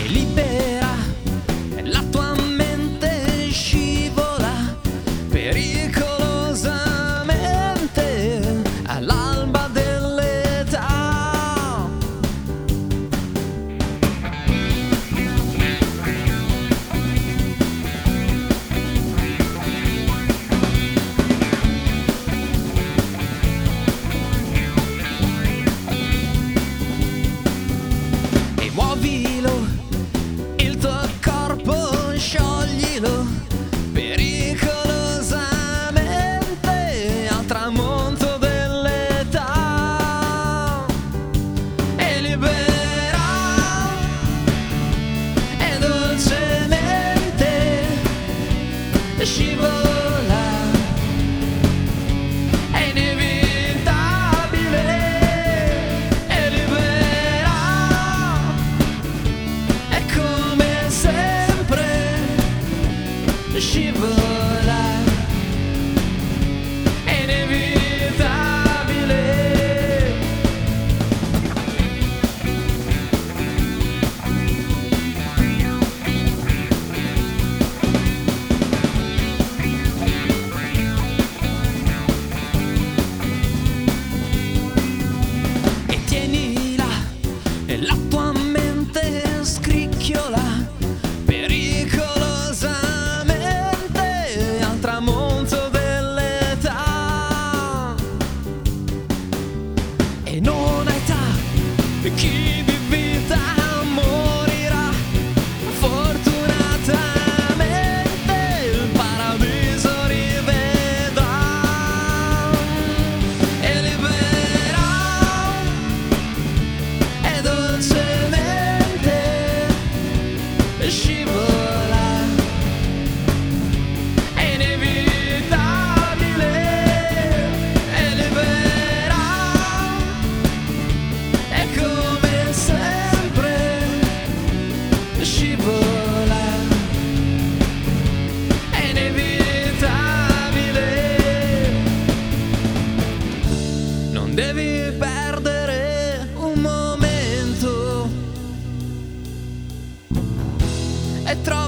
libera, la tua mente scivola pericolosamente all'alba dell'età. E muovilo, il tuo corpo scioglilo pericolosamente al tramonto dell'età. E libera e dolcemente scivola, è inevitabile. E libera, è come sempre, scivola, è inevitabile. E tienila, e la tua mente scricchiola pericolosamente al tramonto dell'età. E non ha età, chi di vita morirà. Fortunatamente il paradiso rivedrà. E libera e dolcemente scivola, è inevitabile. E libera, è come sempre, scivola, è inevitabile. Non devi perdere un momento e trova